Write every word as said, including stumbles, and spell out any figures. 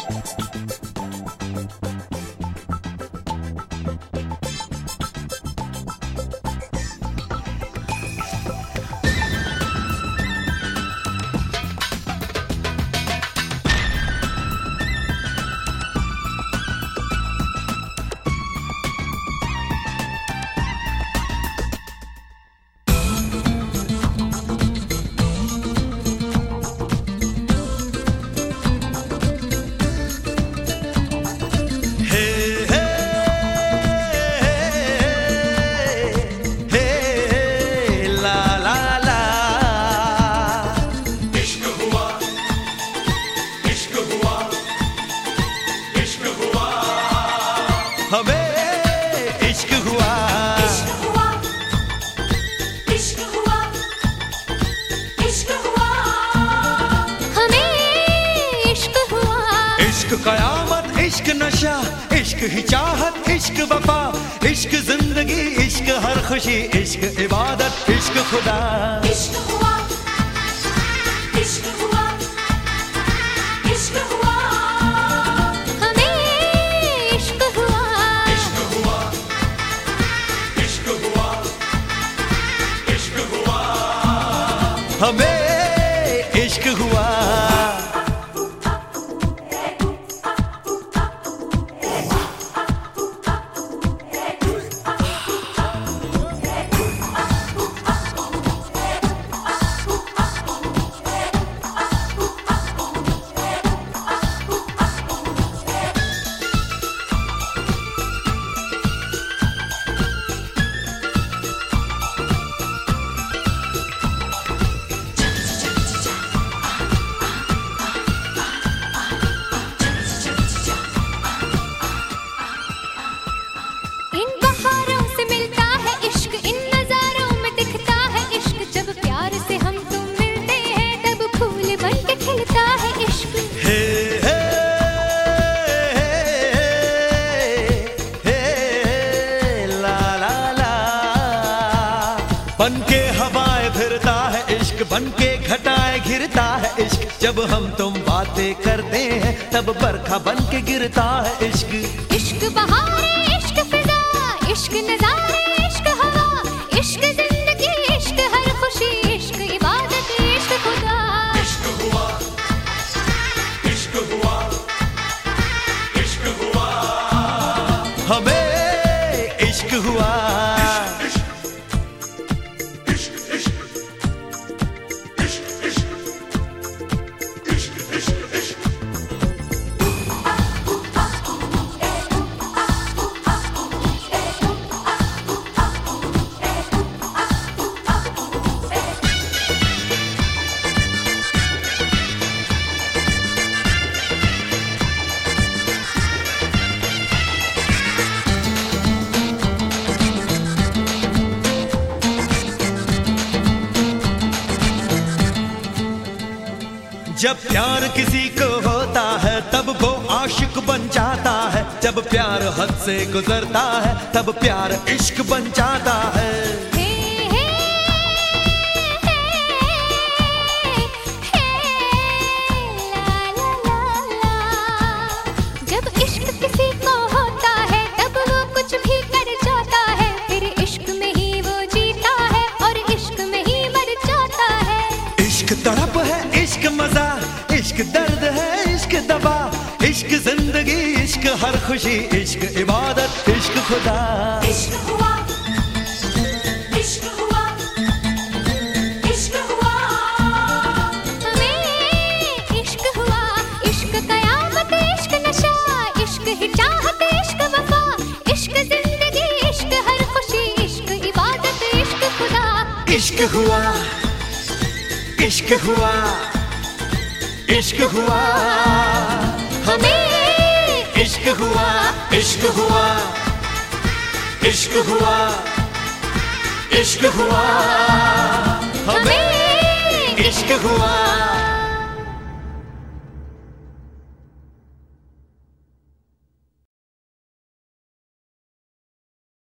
इश्क कयामत, इश्क नशा, इश्क ही चाहत, इश्क वफा, इश्क जिंदगी, इश्क हर खुशी, इश्क इबादत, इश्क खुदा। इश्क हुआ, इश्क हुआ, इश्क हुआ, हमें इश्क हुआ, इश्क हुआ, इश्क हुआ, इश्क हुआ, हमें इश्क हुआ। बनके हवाएं फिरता है इश्क, बनके घटाएं घिरता है इश्क, जब हम तुम बातें करते हैं तब बरखा बनके गिरता है इश्क। इश्क बहारे, इश्क फिजा, इश्क नजारे, इश्क हवा, इश्क जिंदगी, इश्क हर खुशी, इश्क इबादत, इश्क खुदा। इश्क हुआ, इश्क हुआ, इश्क हुआ, हमें इश्क हुआ। जब प्यार किसी को होता है तब वो आशिक बन जाता है, जब प्यार हद से गुजरता है तब प्यार इश्क बन जाता है। हे हे हे हे ला ला ला ला। जब इश्क किसी को होता है तब वो कुछ भी कर जाता है, फिर इश्क में ही वो जीता है और इश्क में ही मर जाता है। इश्क तड़प है, इश्क मजा, इश्क दर्द है, इश्क दवा, इश्क जिंदगी, इश्क हर खुशी, इश्क इबादत, इश्क खुदा। इश्क हुआ, इश्क हुआ, इश्क हुआ, हमें इश्क हुआ। इश्क कयामत, इश्क नशा, इश्क ही चाहत, इश्क वफा, इश्क जिंदगी, इश्क हर खुशी, इश्क इबादत, इश्क खुदा। इश्क हुआ, इश्क हुआ, इश्क हुआ, हमें इश्क हुआ, इश्क हुआ, इश्क हुआ, इश्क हुआ, हमें इश्क हुआ।